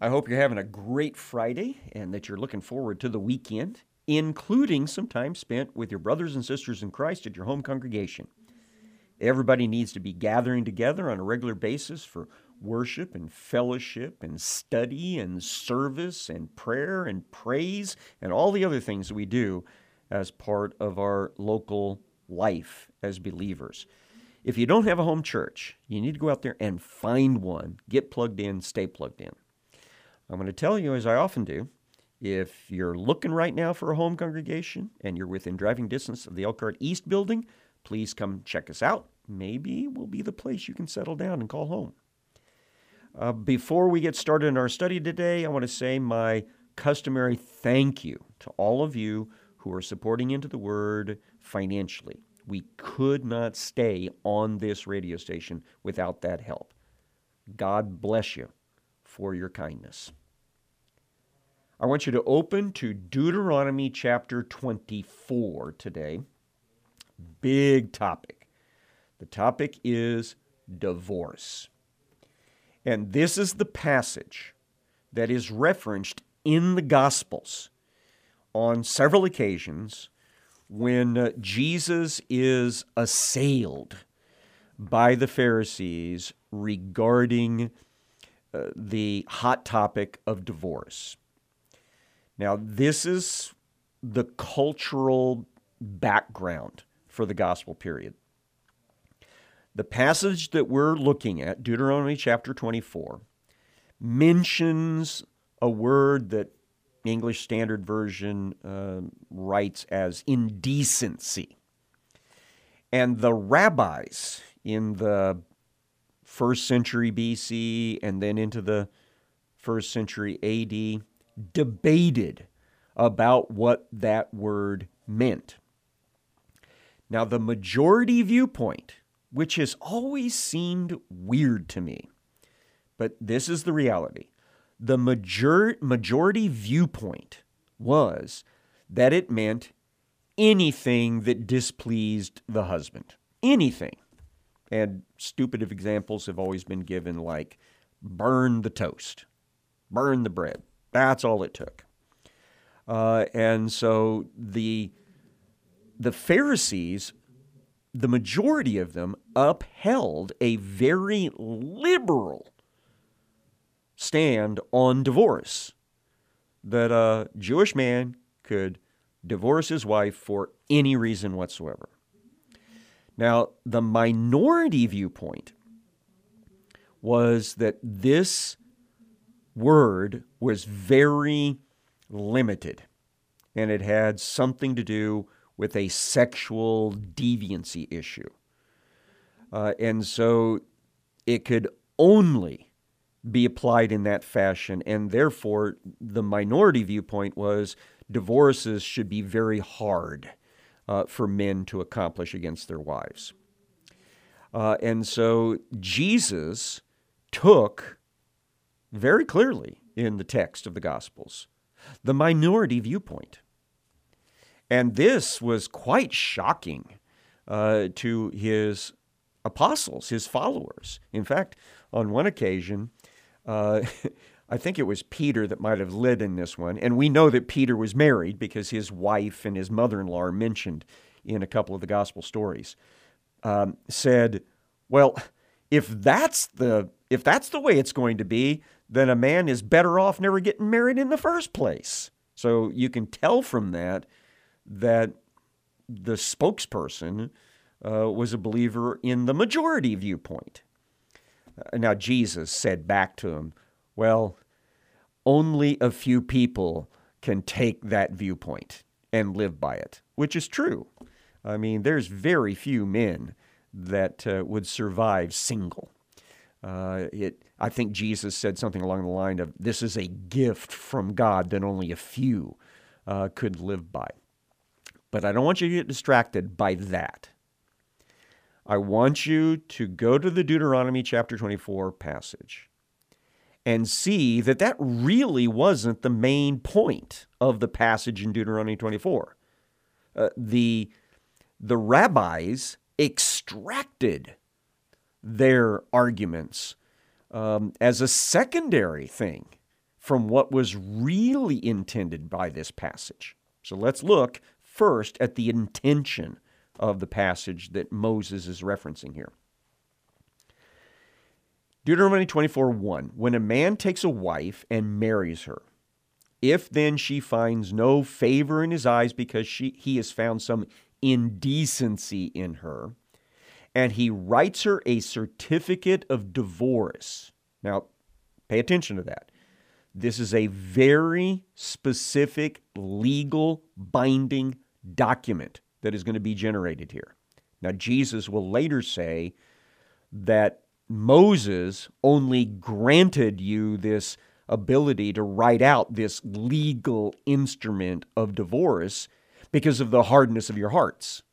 I hope you're having a great Friday and that you're looking forward to the weekend, including some time spent with your brothers and sisters in Christ at your home congregation. Everybody needs to be gathering together on a regular basis for worship and fellowship and study and service and prayer and praise and all the other things that we do as part of our local life as believers. If you don't have a home church, you need to go out there and find one. Get plugged in, stay plugged in. I'm going to tell you, as I often do, if you're looking right now for a home congregation and you're within driving distance of the Elkhart East building, please come check us out. Maybe we'll be the place you can settle down and call home. Before we get started in our study today, I want to say my customary thank you to all of you who are supporting Into the Word financially. We could not stay on this radio station without that help. God bless you for your kindness. I want you to open to Deuteronomy chapter 24 today. Big topic. The topic is divorce. And this is the passage that is referenced in the Gospels on several occasions when Jesus is assailed by the Pharisees regarding the hot topic of divorce. Now, this is the cultural background for the gospel period. The passage that we're looking at, Deuteronomy chapter 24, mentions a word that English Standard Version writes as indecency. And the rabbis in the 1st century BC and then into the 1st century AD debated about what that word meant. Now, the majority viewpoint, which has always seemed weird to me, but this is the reality. The majority viewpoint was that it meant anything that displeased the husband. Anything. And stupid examples have always been given, like burn the toast, burn the bread. That's all it took. And so the Pharisees, the majority of them, upheld a very liberal stand on divorce, that a Jewish man could divorce his wife for any reason whatsoever. Now, the minority viewpoint was that this word was very limited, and it had something to do with a sexual deviancy issue. And so it could only be applied in that fashion, and therefore the minority viewpoint was divorces should be very hard for men to accomplish against their wives. And so Jesus took very clearly in the text of the Gospels the minority viewpoint. And this was quite shocking to his apostles, his followers. In fact, on one occasion, I think it was Peter that might have led in this one, and we know that Peter was married because his wife and his mother-in-law are mentioned in a couple of the gospel stories, said, well, if that's the way it's going to be, then a man is better off never getting married in the first place. So you can tell from that the spokesperson was a believer in the majority viewpoint. Now, Jesus said back to him, well, only a few people can take that viewpoint and live by it, which is true. I mean, there's very few men that would survive single. I think Jesus said something along the line of, this is a gift from God that only a few could live by. But I don't want you to get distracted by that. I want you to go to the Deuteronomy chapter 24 passage and see that that really wasn't the main point of the passage in Deuteronomy 24. The rabbis extracted their arguments as a secondary thing from what was really intended by this passage. So let's look first at the intention of the passage that Moses is referencing here. Deuteronomy 24:1, when a man takes a wife and marries her, if then she finds no favor in his eyes because he has found some indecency in her, and he writes her a certificate of divorce. Now, pay attention to that. This is a very specific legal binding document that is going to be generated here. Now, Jesus will later say that Moses only granted you this ability to write out this legal instrument of divorce because of the hardness of your hearts.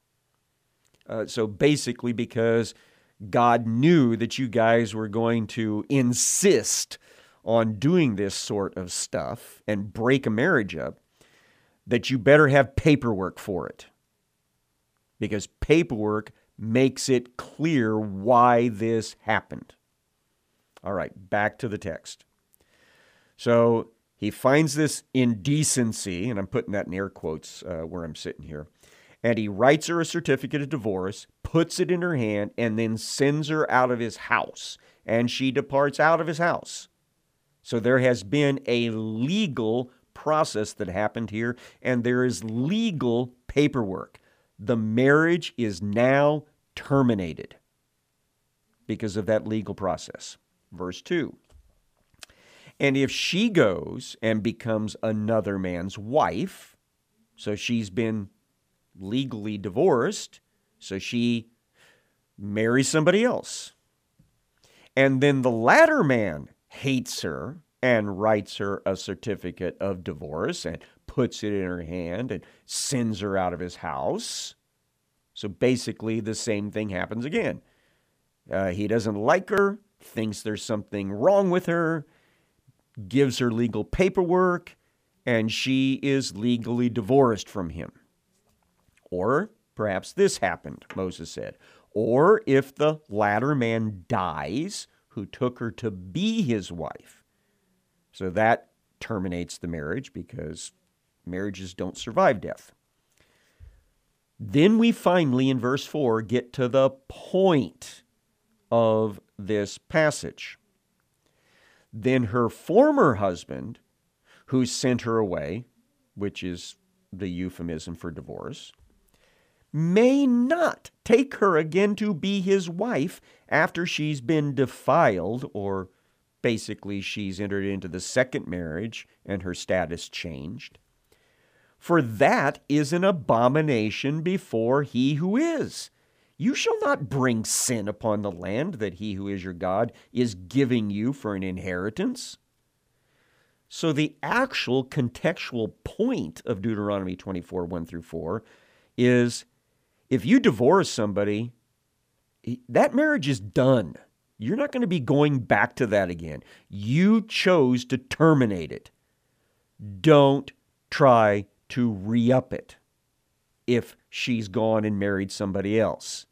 So basically, because God knew that you guys were going to insist on doing this sort of stuff and break a marriage up, that you better have paperwork for it. Because paperwork makes it clear why this happened. All right, back to the text. So he finds this indecency, and I'm putting that in air quotes where I'm sitting here, and he writes her a certificate of divorce, puts it in her hand, and then sends her out of his house, and she departs out of his house. So there has been a legal process that happened here, and there is legal paperwork. The marriage is now terminated because of that legal process. Verse 2. And if she goes and becomes another man's wife, so she's been legally divorced, so she marries somebody else, and then the latter man hates her and writes her a certificate of divorce and puts it in her hand and sends her out of his house. So basically the same thing happens again. He doesn't like her, thinks there's something wrong with her, gives her legal paperwork, and she is legally divorced from him. Or perhaps this happened, Moses said. Or if the latter man dies, who took her to be his wife. So that terminates the marriage because marriages don't survive death. Then we finally, in verse 4, get to the point of this passage. Then her former husband, who sent her away, which is the euphemism for divorce, may not take her again to be his wife after she's been defiled, or basically she's entered into the second marriage and her status changed. For that is an abomination before he who is. You shall not bring sin upon the land that he who is your God is giving you for an inheritance. So the actual contextual point of Deuteronomy 24, 1 through 4 is, if you divorce somebody, that marriage is done. You're not going to be going back to that again. You chose to terminate it. Don't try to re-up it if she's gone and married somebody else.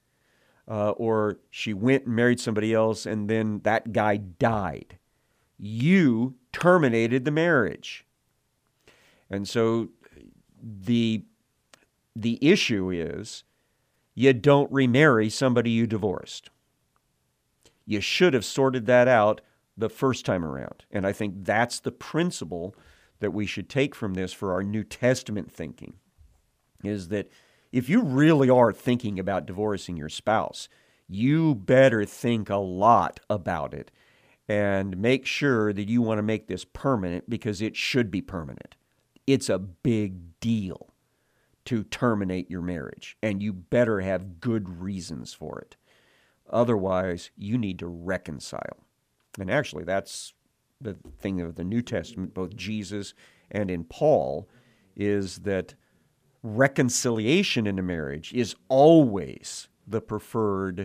Or she went and married somebody else and then that guy died. You terminated the marriage. And so the issue is, you don't remarry somebody you divorced. You should have sorted that out the first time around. And I think that's the principle that we should take from this for our New Testament thinking, is that if you really are thinking about divorcing your spouse, you better think a lot about it and make sure that you want to make this permanent, because it should be permanent. It's a big deal to terminate your marriage, and you better have good reasons for it. Otherwise, you need to reconcile. And actually, that's the thing of the New Testament, both Jesus and in Paul, is that reconciliation in a marriage is always the preferred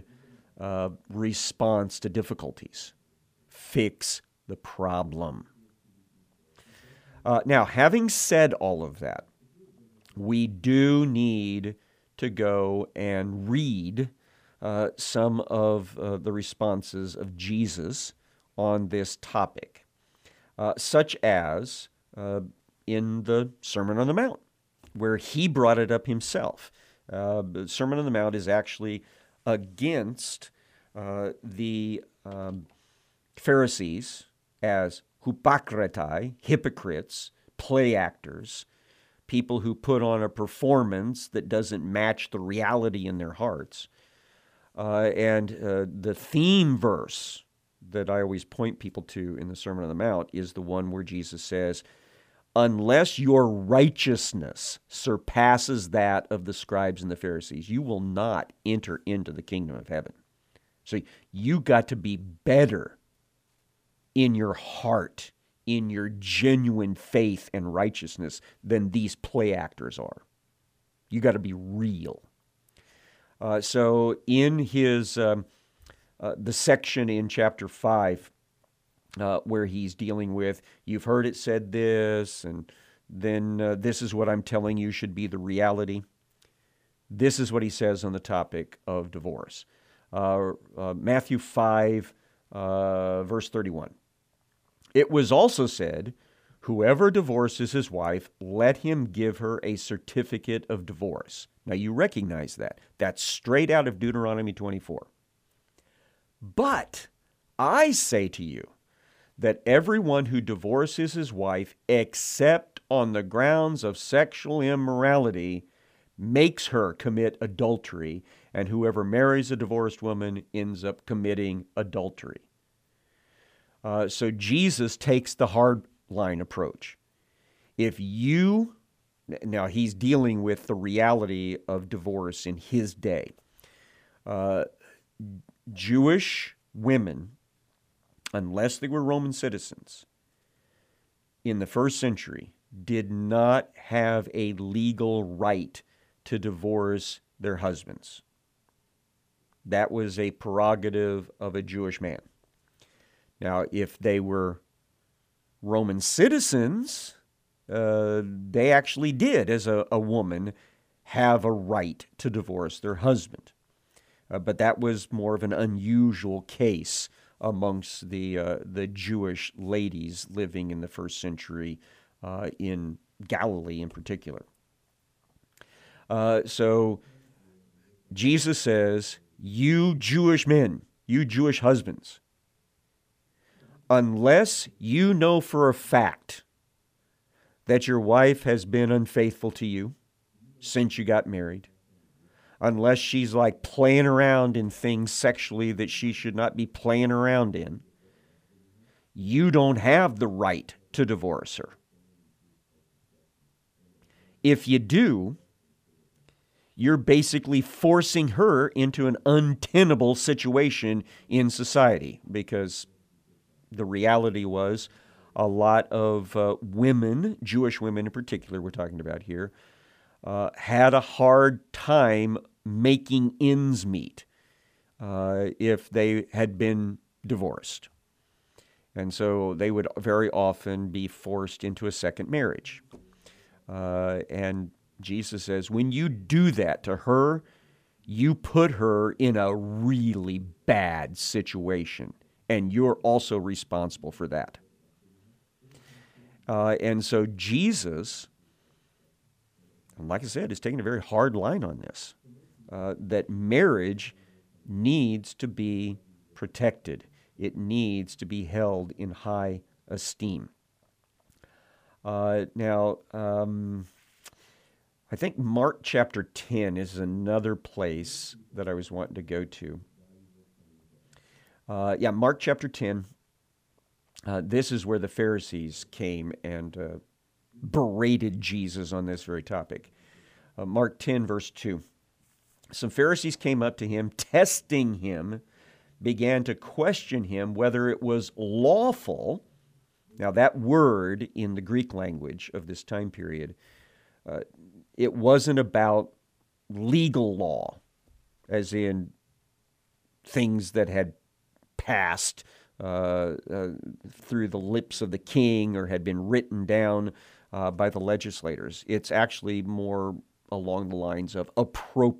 response to difficulties. Fix the problem. Now, having said all of that, we do need to go and read some of the responses of Jesus on this topic. such as in the Sermon on the Mount, where he brought it up himself. The Sermon on the Mount is actually against the Pharisees as hypocritai, hypocrites, play actors, people who put on a performance that doesn't match the reality in their hearts. And the theme verse that I always point people to in the Sermon on the Mount is the one where Jesus says, unless your righteousness surpasses that of the scribes and the Pharisees, you will not enter into the kingdom of heaven. So you got to be better in your heart, in your genuine faith and righteousness than these play actors are. You got to be real. So in his the section in chapter 5 where he's dealing with, you've heard it said this, and then this is what I'm telling you should be the reality. This is what he says on the topic of divorce. Matthew 5, verse 31. It was also said, whoever divorces his wife, let him give her a certificate of divorce. Now you recognize that. That's straight out of Deuteronomy 24. But I say to you that everyone who divorces his wife except on the grounds of sexual immorality makes her commit adultery, and whoever marries a divorced woman ends up committing adultery. So Jesus takes the hard line approach. Now he's dealing with the reality of divorce in his day. Jewish women, unless they were Roman citizens, in the first century, did not have a legal right to divorce their husbands. That was a prerogative of a Jewish man. Now, if they were Roman citizens, they actually did, as a woman, have a right to divorce their husband. But that was more of an unusual case amongst the Jewish ladies living in the first century in Galilee in particular. So Jesus says, you Jewish men, you Jewish husbands, unless you know for a fact that your wife has been unfaithful to you since you got married, unless she's like playing around in things sexually that she should not be playing around in, you don't have the right to divorce her. If you do, you're basically forcing her into an untenable situation in society, because the reality was a lot of women, Jewish women in particular we're talking about here, had a hard time making ends meet if they had been divorced. And so they would very often be forced into a second marriage. And Jesus says, when you do that to her, you put her in a really bad situation, and you're also responsible for that. And so Jesus, like I said, is taking a very hard line on this, that marriage needs to be protected. It needs to be held in high esteem. Now, I think Mark chapter 10 is another place that I was wanting to go to. Mark chapter 10. This is where the Pharisees came and berated Jesus on this very topic. Mark 10, verse 2. Some Pharisees came up to him, testing him, began to question him whether it was lawful. Now, that word in the Greek language of this time period, it wasn't about legal law, as in things that had passed through the lips of the king or had been written down by the legislators. It's actually more along the lines of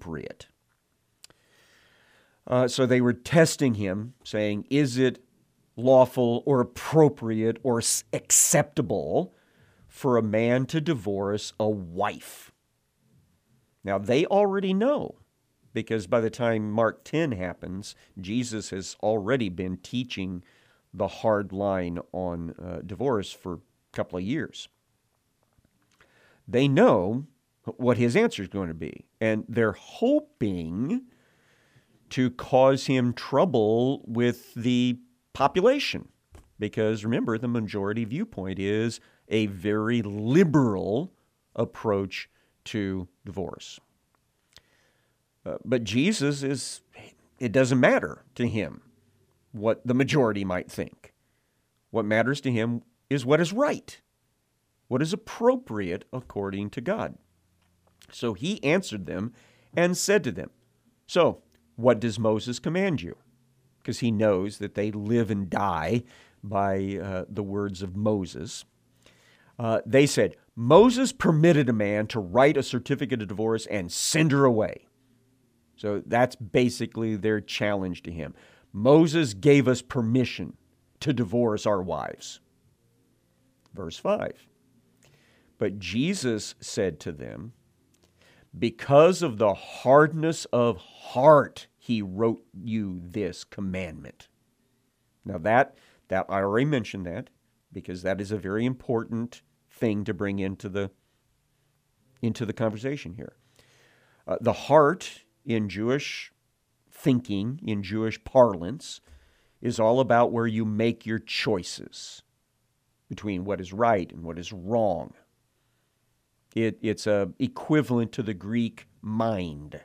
appropriate. So they were testing him, saying, is it lawful or appropriate or acceptable for a man to divorce a wife. Now, they already know, because by the time Mark 10 happens, Jesus has already been teaching the hard line on divorce for a couple of years. They know what his answer is going to be, and they're hoping to cause him trouble with the population, because remember, the majority viewpoint is a very liberal approach to divorce. But Jesus it doesn't matter to him what the majority might think. What matters to him is what is right, what is appropriate according to God. So he answered them and said to them, "So, what does Moses command you?" Because he knows that they live and die by the words of Moses. They said, "Moses permitted a man to write a certificate of divorce and send her away." So that's basically their challenge to him. Moses gave us permission to divorce our wives. Verse 5. But Jesus said to them, "Because of the hardness of heart, he wrote you this commandment." Now that I already mentioned that, because that is a very important thing to bring into the conversation here. The heart in Jewish thinking, in Jewish parlance, is all about where you make your choices between what is right and what is wrong. It's equivalent to the Greek mind.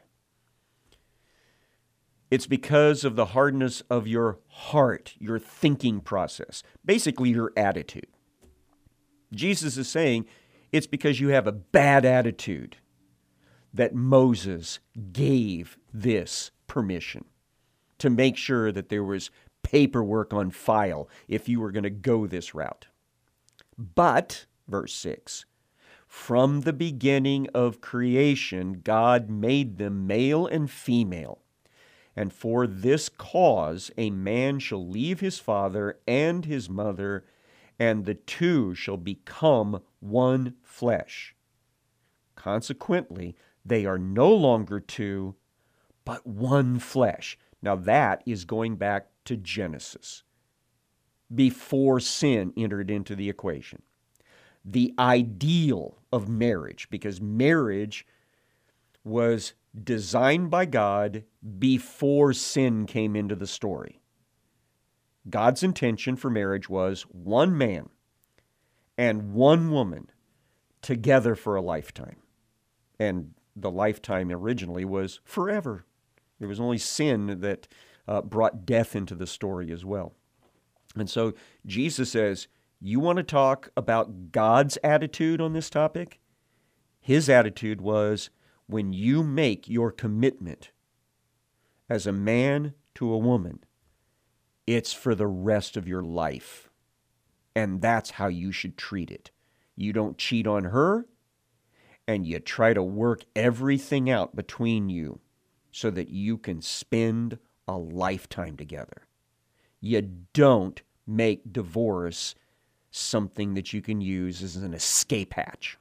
It's because of the hardness of your heart, your thinking process, basically your attitude. Jesus is saying it's because you have a bad attitude that Moses gave this permission to make sure that there was paperwork on file if you were going to go this route. But, verse 6, from the beginning of creation, God made them male and female. And for this cause, a man shall leave his father and his mother, and the two shall become one flesh. Consequently, they are no longer two, but one flesh. Now that is going back to Genesis, before sin entered into the equation. The ideal of marriage, because marriage was designed by God before sin came into the story. God's intention for marriage was one man and one woman together for a lifetime. And the lifetime originally was forever. It was only sin that brought death into the story as well. And so Jesus says, you want to talk about God's attitude on this topic? His attitude was, when you make your commitment as a man to a woman, it's for the rest of your life. And that's how you should treat it. You don't cheat on her, and you try to work everything out between you so that you can spend a lifetime together. You don't make divorce something that you can use as an escape hatch.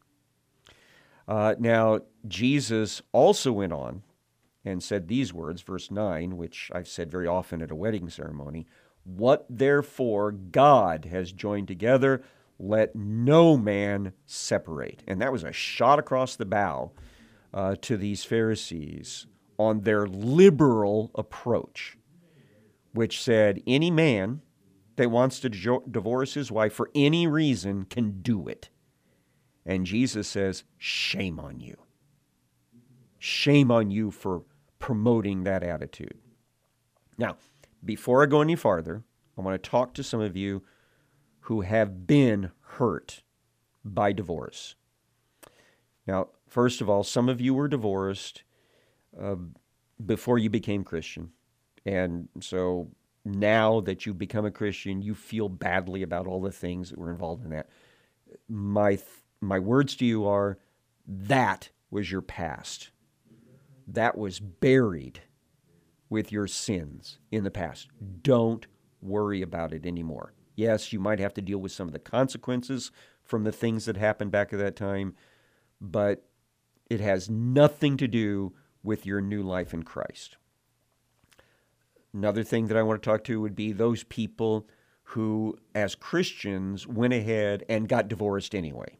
Now, Jesus also went on and said these words, verse 9, which I've said very often at a wedding ceremony, "What therefore God has joined together, let no man separate." And that was a shot across the bow to these Pharisees on their liberal approach, which said any man that wants to divorce his wife for any reason can do it. And Jesus says, shame on you. Shame on you for promoting that attitude. Now, before I go any farther, I want to talk to some of you who have been hurt by divorce. Now, first of all, some of you were divorced before you became Christian. And so now that you've become a Christian, you feel badly about all the things that were involved in that. My words to you are, that was your past. That was buried with your sins in the past. Don't worry about it anymore. Yes, you might have to deal with some of the consequences from the things that happened back at that time, but it has nothing to do with your new life in Christ. Another thing that I want to talk to would be those people who, as Christians, went ahead and got divorced anyway.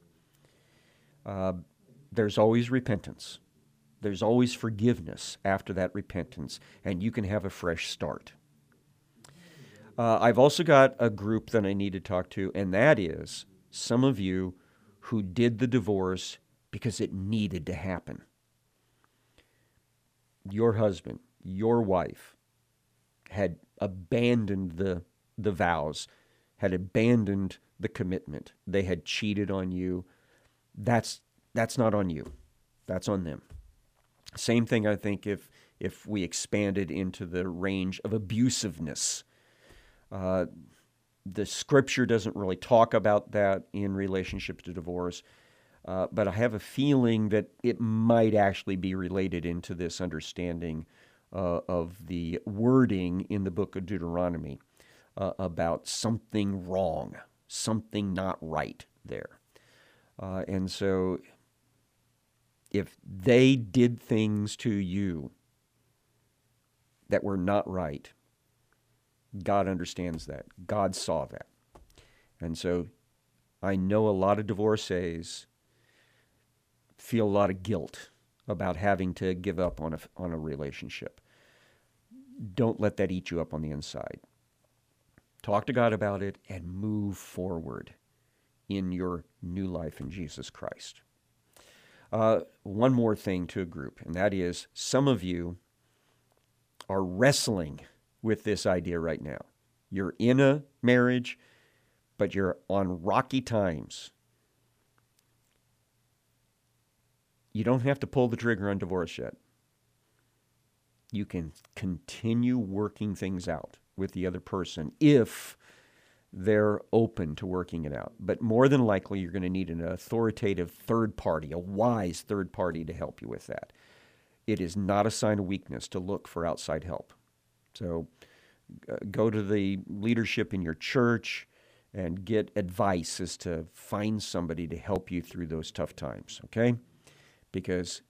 There's always repentance. There's always forgiveness after that repentance, and you can have a fresh start. I've also got a group that I need to talk to, and that is some of you who did the divorce because it needed to happen. Your husband, your wife had abandoned the vows, had abandoned the commitment. They had cheated on you. That's not on you. That's on them. Same thing, I think, if we expanded into the range of abusiveness. The Scripture doesn't really talk about that in relationship to divorce, but I have a feeling that it might actually be related into this understanding of the wording in the book of Deuteronomy about something wrong, something not right there. And so if they did things to you that were not right, God understands that. God saw that. And so I know a lot of divorcees feel a lot of guilt about having to give up on a relationship. Don't let that eat you up on the inside. Talk to God about it and move forward in your new life in Jesus Christ. One more thing to a group, and that is some of you are wrestling with this idea right now. You're in a marriage, but you're on rocky times. You don't have to pull the trigger on divorce yet. You can continue working things out with the other person if they're open to working it out. But more than likely, you're going to need an authoritative third party, a wise third party to help you with that. It is not a sign of weakness to look for outside help. So go to the leadership in your church and get advice as to find somebody to help you through those tough times, okay? Because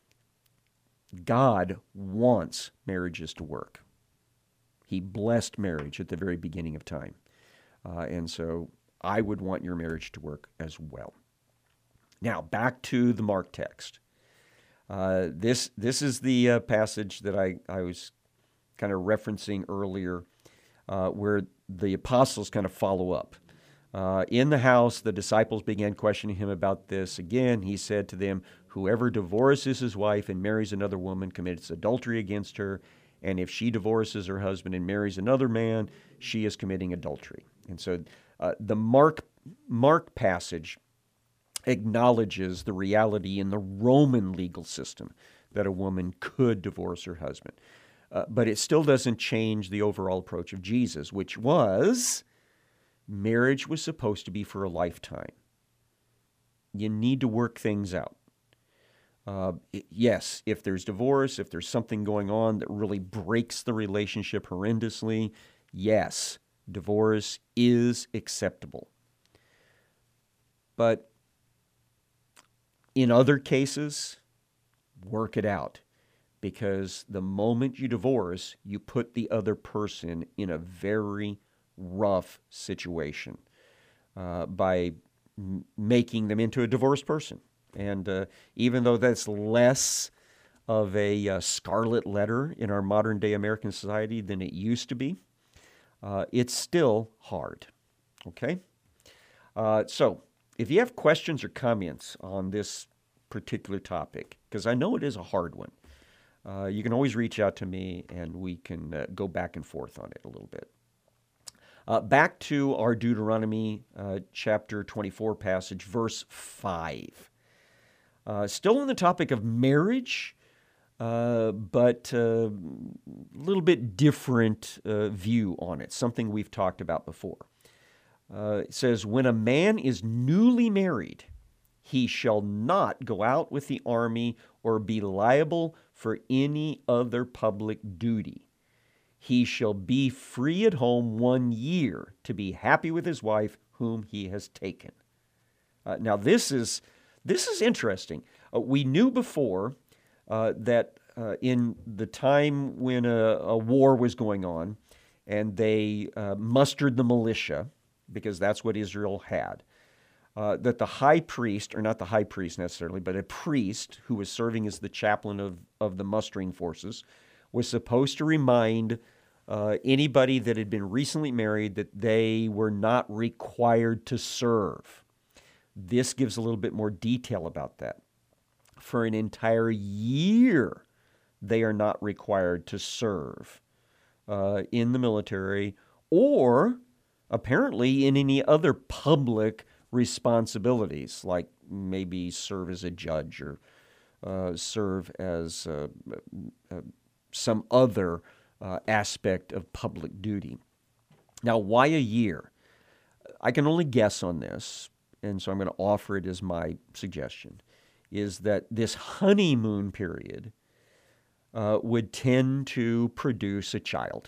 God wants marriages to work. He blessed marriage at the very beginning of time. And so I would want your marriage to work as well. Now, back to the Mark text. This is the passage that I was kind of referencing earlier, where the apostles kind of follow up. In the house, the disciples began questioning him about this. Again, he said to them, "Whoever divorces his wife and marries another woman commits adultery against her. And if she divorces her husband and marries another man, she is committing adultery." And so the Mark passage acknowledges the reality in the Roman legal system that a woman could divorce her husband. But it still doesn't change the overall approach of Jesus, which was marriage was supposed to be for a lifetime. You need to work things out. Yes, if there's divorce, if there's something going on that really breaks the relationship horrendously, yes, divorce is acceptable. But in other cases, work it out. Because the moment you divorce, you put the other person in a very rough situation by making them into a divorced person. And even though that's less of a scarlet letter in our modern-day American society than it used to be, it's still hard, okay? So if you have questions or comments on this particular topic, because I know it is a hard one, you can always reach out to me and we can go back and forth on it a little bit. Back to our Deuteronomy chapter 24 passage, verse 5. Still on the topic of marriage, but a little bit different view on it, something we've talked about before. It says, "When a man is newly married, he shall not go out with the army or be liable for any other public duty. he shall be free at home 1 year to be happy with his wife whom he has taken. Now this is interesting. We knew before that in the time when a war was going on, and they mustered the militia, because that's what Israel had, that the high priest, or not the high priest necessarily, but a priest who was serving as the chaplain of the mustering forces, was supposed to remind anybody that had been recently married that they were not required to serve. This gives a little bit more detail about that. For an entire year, they are not required to serve in the military or apparently in any other public responsibilities, like maybe serve as a judge or serve as some other aspect of public duty. Now, why a year? I can only guess on this, and so I'm going to offer it as my suggestion, is that this honeymoon period would tend to produce a child.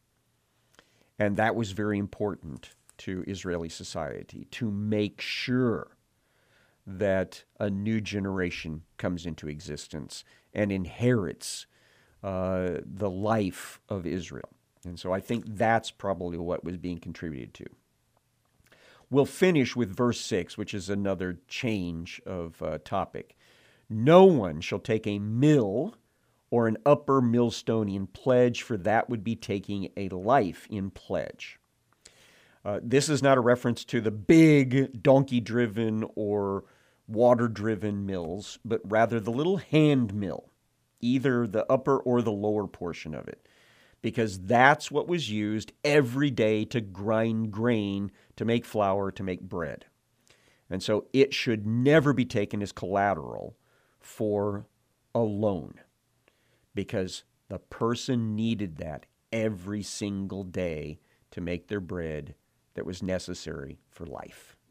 And that was very important to Israeli society, to make sure that a new generation comes into existence and inherits the life of Israel. And so I think that's probably what was being contributed to. We'll finish with verse 6, which is another change of topic. No one shall take a mill or an upper millstone in pledge, for that would be taking a life in pledge. This is not a reference to the big donkey-driven or water-driven mills, but rather the little hand mill, either the upper or the lower portion of it, because that's what was used every day to grind grain, to make flour, to make bread. And so it should never be taken as collateral for a loan, because the person needed that every single day to make their bread that was necessary for life.